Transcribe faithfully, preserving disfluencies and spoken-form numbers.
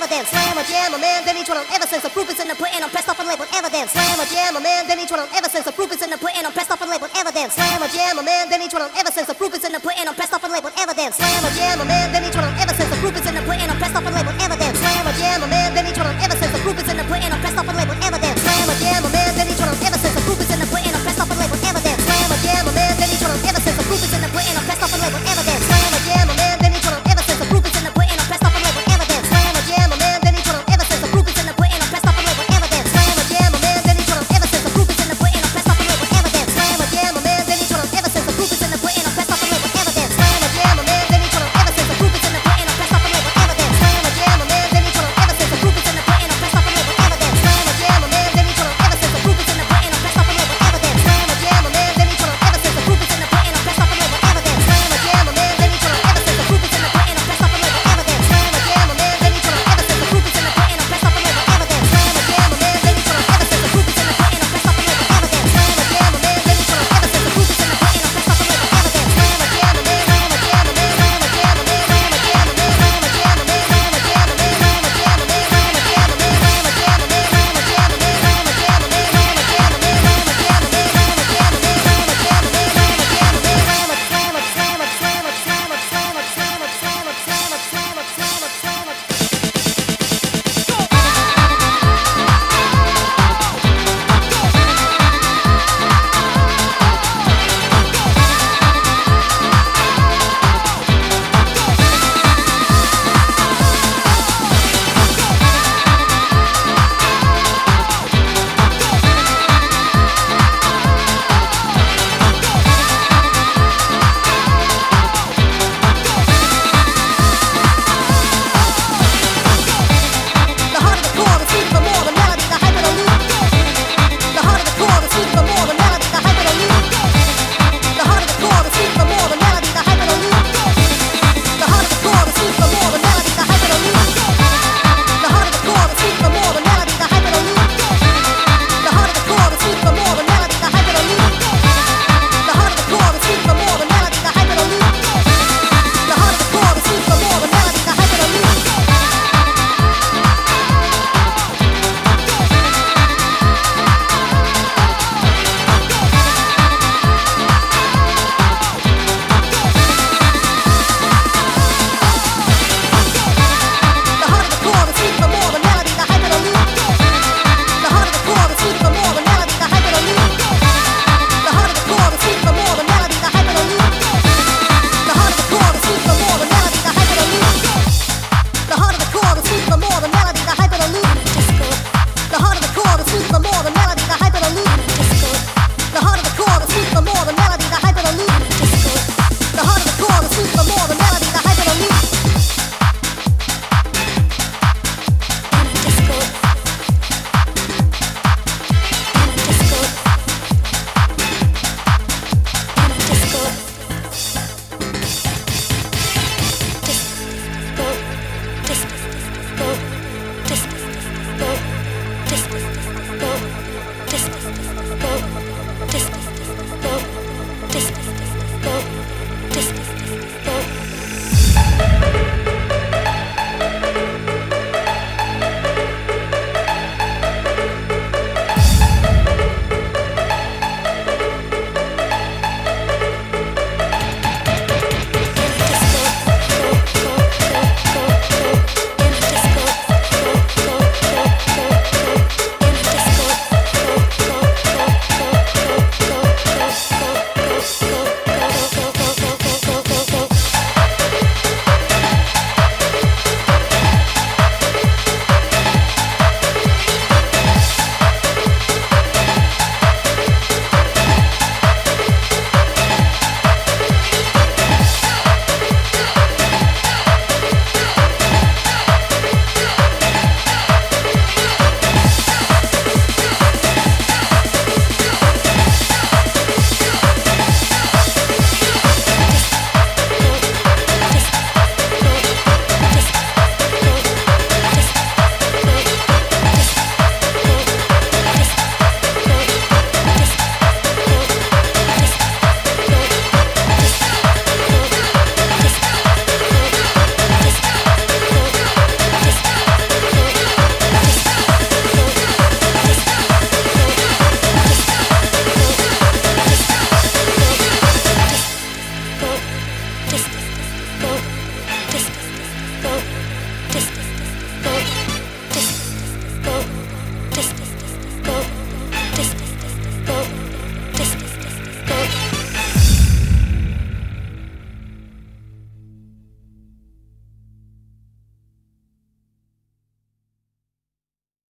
evidence. Slam a jam a man, then each one on ever since the proof is in the pudding, I'm pressed off and labeled evidence. Slam a jam a man, then each one on ever since the proof is in the pudding, I'm pressed off and labeled evidence. Slam a jam a man, then each one on ever since the proof is in the pudding, I'm pressed off and labeled evidence. Slam a jam a man, then each one on ever since the proof is in the pudding, I'm pressed off and labeled evidence. Slam a jam a man, then each one on ever since the proof is in the pudding, I'm pressed off and labeled evidence. Slam a jam a man, then each one on ever since the proof is in the pudding, I'm pressed off and labeled evidence. Slam a jam a man, then each one on ever since the proof is in the pudding, I'm pressed off and labeled evidence. Slam a jam a man, then each one on ever since the proof is in the pudding, I'm pressed off and labeled evidence. Slam a jam a man, then each one on ever since the proof is in the pudding, I'm pressed off and labeled evidence. Slam a jam a man, then each one on ever since the proof is in the pudding, I'm pressed off and labeled evidence. Slam a jam a man, then each one on ever since the proof is in the pudding, I'm pressed off and labeled evidence. Slam a jam a man, then each one on ever since the proof is in the pudding, I'm pressed off and labeled evidence. Slam a jam a man, then each one on ever since the proof is in the pudding, I'm pressed off and labeled evidence. Slam a jam a Listen.